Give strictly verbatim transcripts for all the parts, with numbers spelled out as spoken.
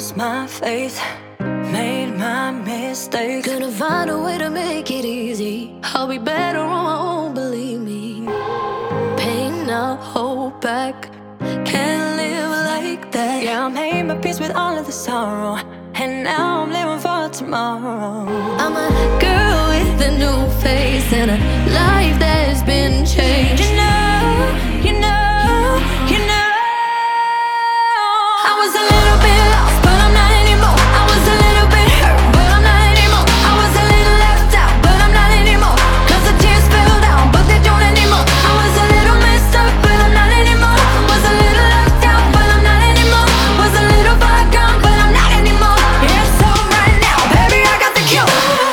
lost my faith, made my mistakes. Couldn't find a way to make it easy. I'll be better on my own, believe me. Pain, I'll hold back. Can't live like that. Yeah, I made my peace with all of the sorrow, and now I'm living for tomorrow. I'm a girl with a new face and a life that's been changed. You know, you know, you know. I was a little bit lost, but I'm not anymore. I was a little bit hurt, but I'm not anymore. I was a little left out, but I'm not anymore. Cause the tears fell down, but they don't anymore. I was a little messed up, but I'm not anymore. Was a little left out, but I'm not anymore. Was a little far gone, but I'm not anymore. Yeah, it's alright now, baby, I got the cure.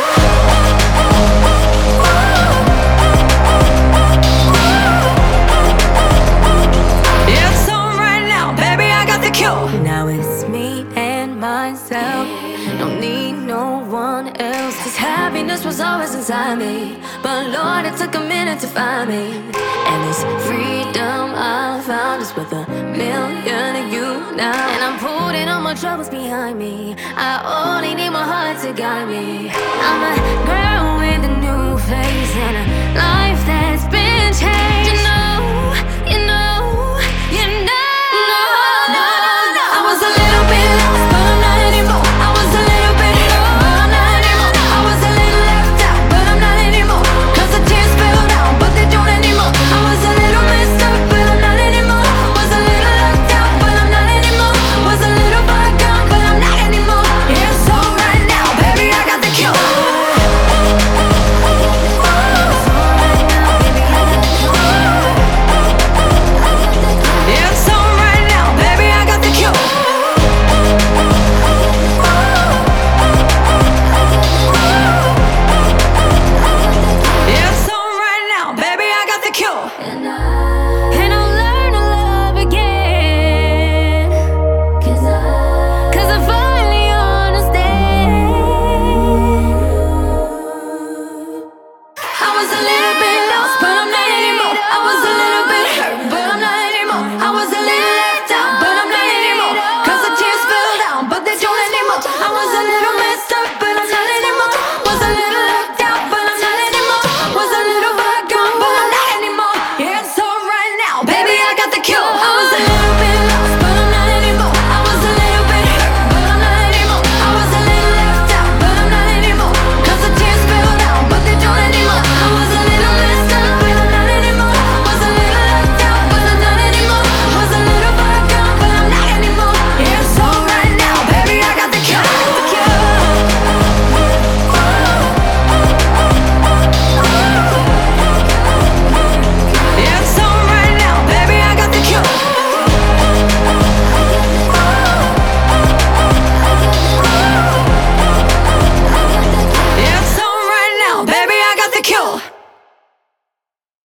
Yeah, it's alright now, baby, I got the cure. Now it's me and myself. Don't need no one else. Cause happiness was always inside me, but Lord, it took a minute to find me. And this freedom I found is worth a million of you now. And I'm putting all my troubles behind me. I only need my heart to guide me. I'm a girl with a new face and a life that's been changed.